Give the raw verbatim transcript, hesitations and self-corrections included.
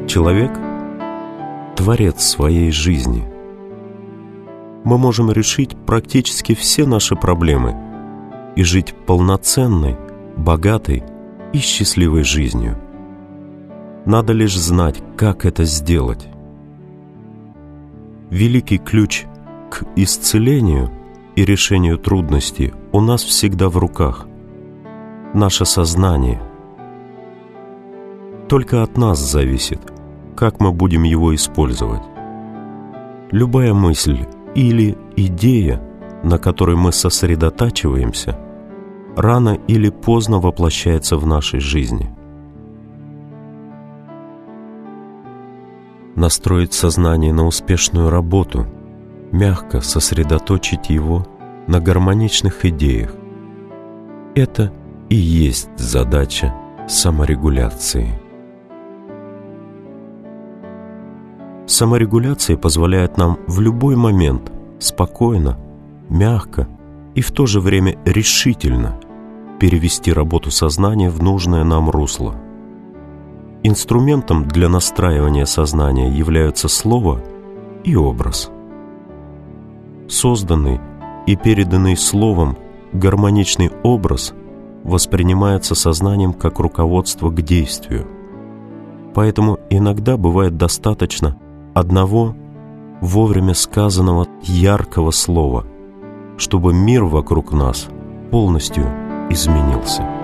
Человек — творец своей жизни. Мы можем решить практически все наши проблемы и жить полноценной, богатой и счастливой жизнью. Надо лишь знать, как это сделать. Великий ключ к исцелению и решению трудностей у нас всегда в руках — наше сознание. Только от нас зависит, как мы будем его использовать. Любая мысль или идея, на которой мы сосредотачиваемся, рано или поздно воплощается в нашей жизни. Настроить сознание на успешную работу, мягко сосредоточить его на гармоничных идеях — это и есть задача саморегуляции. Саморегуляция позволяет нам в любой момент спокойно, мягко и в то же время решительно перевести работу сознания в нужное нам русло. Инструментом для настраивания сознания являются слово и образ. Созданный и переданный словом гармоничный образ воспринимается сознанием как руководство к действию. Поэтому иногда бывает достаточно одного вовремя сказанного яркого слова, чтобы мир вокруг нас полностью изменился.